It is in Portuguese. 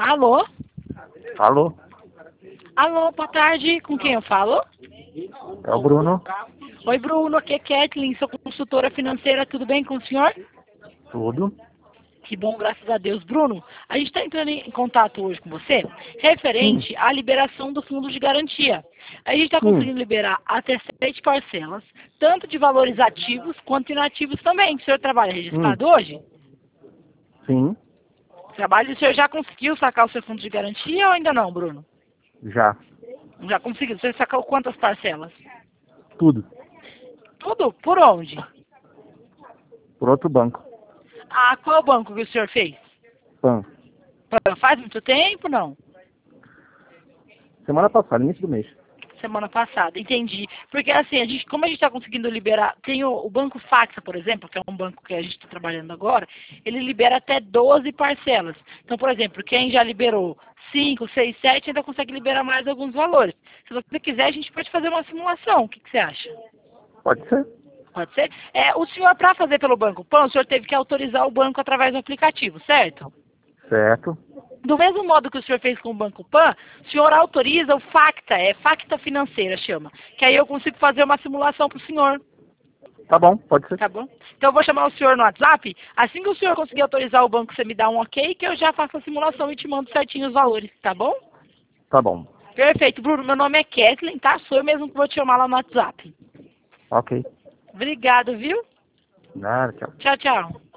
Alô? Alô? Alô, boa tarde. Com quem eu falo? É o Bruno? Oi, Bruno. Aqui é Kathleen, sou consultora financeira. Tudo bem com o senhor? Tudo? Que bom, graças a Deus. Bruno, a gente está entrando em contato hoje com você referente à liberação do fundo de garantia. A gente está conseguindo liberar até 7 parcelas, tanto de valores ativos quanto inativos também. O senhor trabalha registrado hoje? Sim, Trabalho, o senhor já conseguiu sacar o seu fundo de garantia ou ainda não, Bruno? já. Já conseguiu. Você sacou quantas parcelas? Tudo. Tudo? Por onde? Por outro banco. Ah, qual banco que o senhor fez? PAN. Faz muito tempo, não? Semana passada, início do mês. Semana passada, entendi. Porque assim, como a gente está conseguindo liberar, tem o Banco Faxa, por exemplo, que é um banco que a gente está trabalhando agora, ele libera até 12 parcelas. Então, por exemplo, quem já liberou 5, 6, 7, ainda consegue liberar mais alguns valores. Se você quiser, a gente pode fazer uma simulação. O que você acha? Pode ser? Pode ser? O senhor, para fazer pelo Banco PAN, o senhor teve que autorizar o banco através do aplicativo, certo? Certo. Do mesmo modo que o senhor fez com o Banco PAN, o senhor autoriza o Facta, Facta Financeira chama, que aí eu consigo fazer uma simulação para o senhor, Tá bom, pode ser. tá bom? Então eu vou chamar o senhor no WhatsApp, assim que o senhor conseguir autorizar o banco, você me dá um ok, que eu já faço a simulação e te mando certinho os valores, tá bom? Tá bom. Perfeito, Bruno, meu nome é Kathleen, tá? Sou eu mesmo que vou te chamar lá no WhatsApp. Ok. Obrigado, viu? Nada, tchau. Tchau, tchau.